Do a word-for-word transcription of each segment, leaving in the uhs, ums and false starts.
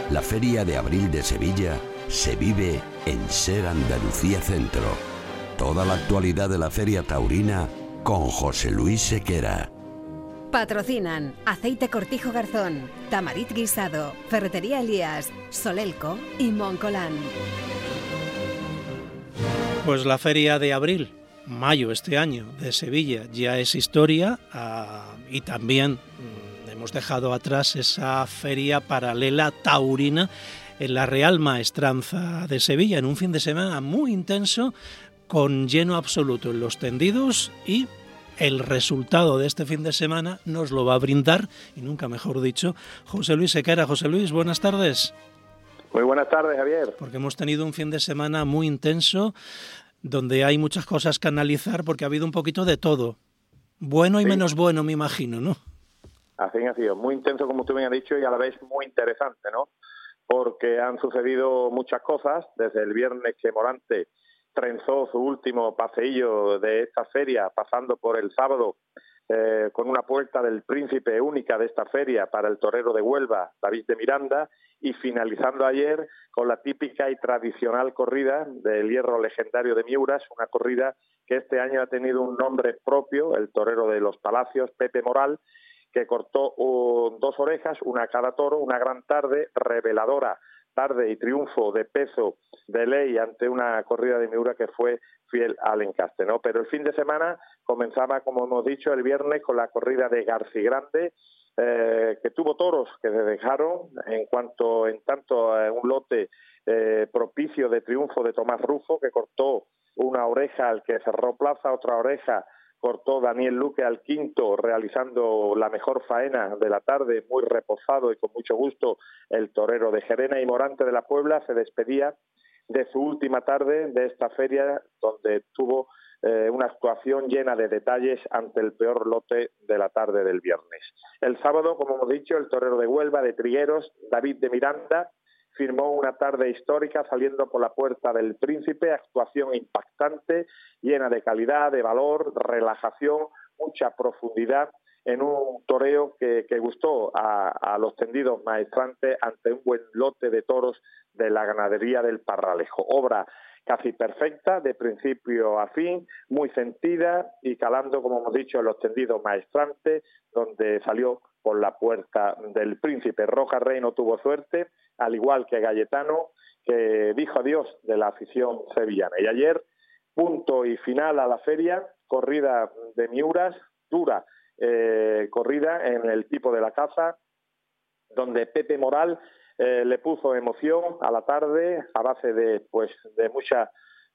La Feria de Abril de Sevilla se vive en Ser Andalucía Centro. Toda la actualidad de la Feria Taurina con José Luis Sequera. Patrocinan Aceite Cortijo Garzón, Tamarit Guisado, Ferretería Elías, Solelco y Moncolán. Pues la Feria de Abril, mayo este año de Sevilla ya es historia, uh, y también mm, hemos dejado atrás esa feria paralela taurina en la Real Maestranza de Sevilla, en un fin de semana muy intenso, con lleno absoluto en los tendidos, y el resultado de este fin de semana nos lo va a brindar, y nunca mejor dicho, José Luis Sequera. José Luis, buenas tardes. Muy buenas tardes, Javier. Porque hemos tenido un fin de semana muy intenso, donde hay muchas cosas que analizar, porque ha habido un poquito de todo. Bueno y sí. Menos bueno, me imagino, ¿no? Así ha sido. Muy intenso, como tú bien has dicho, y a la vez muy interesante, ¿no? Porque han sucedido muchas cosas. Desde el viernes que Morante trenzó su último paseillo de esta feria, pasando por el sábado eh, con una puerta del Príncipe única de esta feria para el torero de Huelva, David de Miranda, y finalizando ayer con la típica y tradicional corrida del hierro legendario de Miuras, una corrida que este año ha tenido un nombre propio, el torero de los Palacios, Pepe Moral, que cortó uh, dos orejas, una a cada toro, una gran tarde reveladora, tarde y triunfo de peso de ley ante una corrida de Miura que fue fiel al encaste, ¿no? Pero el fin de semana comenzaba, como hemos dicho, el viernes con la corrida de Garcigrande, eh, que tuvo toros que se dejaron en cuanto en tanto a un lote eh, propicio de triunfo de Tomás Rufo, que cortó una oreja al que cerró plaza, otra oreja cortó Daniel Luque al quinto, realizando la mejor faena de la tarde, muy reposado y con mucho gusto. El torero de Gerena, y Morante de la Puebla se despedía de su última tarde de esta feria, donde tuvo eh, una actuación llena de detalles ante el peor lote de la tarde del viernes. El sábado, como hemos dicho, el torero de Huelva, de Trigueros, David de Miranda, firmó una tarde histórica saliendo por la puerta del Príncipe, actuación impactante, llena de calidad, de valor, relajación, mucha profundidad, en un toreo que, que gustó a, a los tendidos maestrantes ante un buen lote de toros de la ganadería del Parralejo. Obra casi perfecta, de principio a fin, muy sentida y calando, como hemos dicho, en los tendidos maestrantes, donde salió por la puerta del Príncipe. Roca Rey no tuvo suerte, al igual que Galletano, que dijo adiós de la afición sevillana. Y ayer, punto y final a la feria, corrida de Miuras, dura eh, corrida en el tipo de la caza, donde Pepe Moral eh, le puso emoción a la tarde a base de, pues, de mucha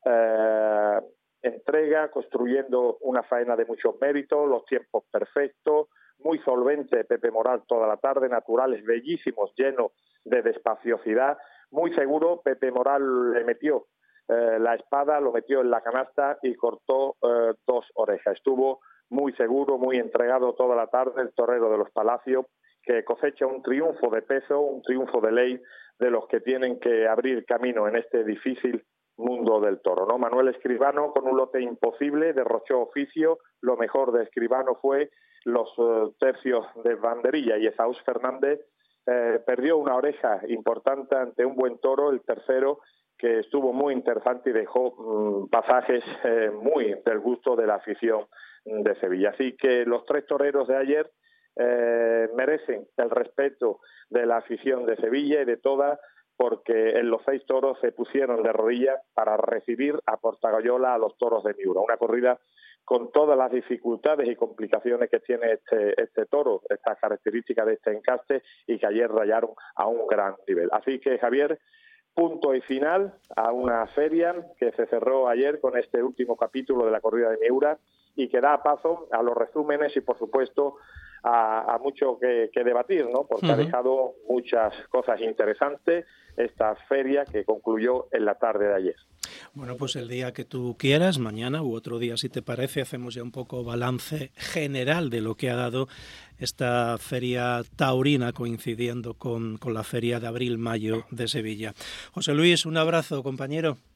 eh, entrega, construyendo una faena de muchos méritos, los tiempos perfectos, muy solvente Pepe Moral toda la tarde, naturales bellísimos, llenos de despaciosidad, muy seguro. Pepe Moral le metió eh, la espada, lo metió en la canasta y cortó eh, dos orejas. Estuvo muy seguro, muy entregado toda la tarde el torero de los Palacios, que cosecha un triunfo de peso, un triunfo de ley de los que tienen que abrir camino en este difícil mundo del toro, ¿no? Manuel Escribano, con un lote imposible, derrochó oficio. Lo mejor de Escribano fue los uh, tercios de banderilla, y Esaús Fernández eh, perdió una oreja importante ante un buen toro, el tercero, que estuvo muy interesante y dejó um, pasajes eh, muy del gusto de la afición de Sevilla. Así que los tres toreros de ayer eh, merecen el respeto de la afición de Sevilla y de toda, porque en los seis toros se pusieron de rodillas para recibir a Portagallola a los toros de Miura. Una corrida con todas las dificultades y complicaciones que tiene este, este toro, estas características de este encaste, y que ayer rayaron a un gran nivel. Así que, Javier, punto y final a una feria que se cerró ayer con este último capítulo de la corrida de Miura, y que da paso a los resúmenes y, por supuesto, a, a mucho que, que debatir, ¿no? Porque uh-huh. ha dejado muchas cosas interesantes esta feria que concluyó en la tarde de ayer. Bueno, pues el día que tú quieras, mañana u otro día, si te parece, hacemos ya un poco balance general de lo que ha dado esta feria taurina, coincidiendo con, con la feria de abril-mayo de Sevilla. José Luis, un abrazo, compañero.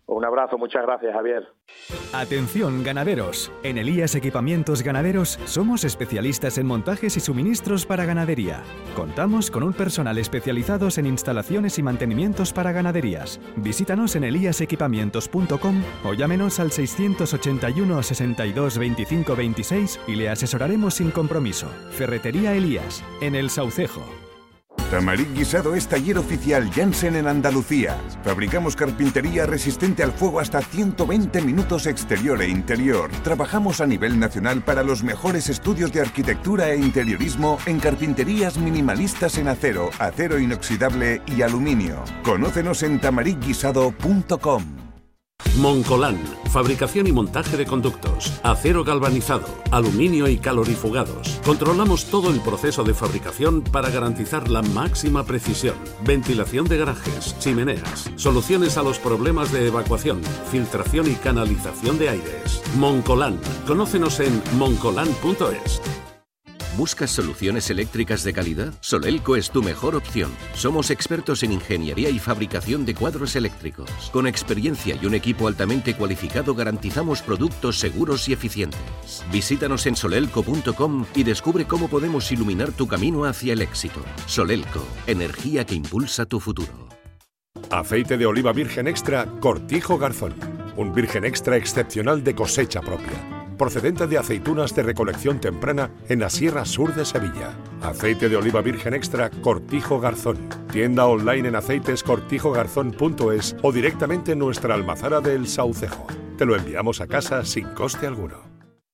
Un abrazo, muchas gracias, Javier. Atención, ganaderos. En Elías Equipamientos Ganaderos somos especialistas en montajes y suministros para ganadería. Contamos con un personal especializados en instalaciones y mantenimientos para ganaderías. Visítanos en elías equipamientos punto com o llámenos al seiscientos ochenta y uno, sesenta y dos, veinticinco, veintiséis y le asesoraremos sin compromiso. Ferretería Elías, en El Saucejo. Tamarit Guisado es taller oficial Janssen en Andalucía. Fabricamos carpintería resistente al fuego hasta ciento veinte minutos exterior e interior. Trabajamos a nivel nacional para los mejores estudios de arquitectura e interiorismo en carpinterías minimalistas en acero, acero inoxidable y aluminio. Conócenos en tamarit guisado punto com. Moncolán, fabricación y montaje de conductos, acero galvanizado, aluminio y calorifugados. Controlamos todo el proceso de fabricación para garantizar la máxima precisión. Ventilación de garajes, chimeneas, soluciones a los problemas de evacuación, filtración y canalización de aires. Moncolán, conócenos en moncolán punto es. ¿Buscas soluciones eléctricas de calidad? Solelco es tu mejor opción. Somos expertos en ingeniería y fabricación de cuadros eléctricos. Con experiencia y un equipo altamente cualificado garantizamos productos seguros y eficientes. Visítanos en solelco punto com y descubre cómo podemos iluminar tu camino hacia el éxito. Solelco, energía que impulsa tu futuro. Aceite de oliva virgen extra Cortijo Garzón. Un virgen extra excepcional de cosecha propia, procedente de aceitunas de recolección temprana en la Sierra Sur de Sevilla. Aceite de oliva virgen extra Cortijo Garzón. Tienda online en aceites cortijo garzón punto es o directamente en nuestra almazara de El Saucejo. Te lo enviamos a casa sin coste alguno.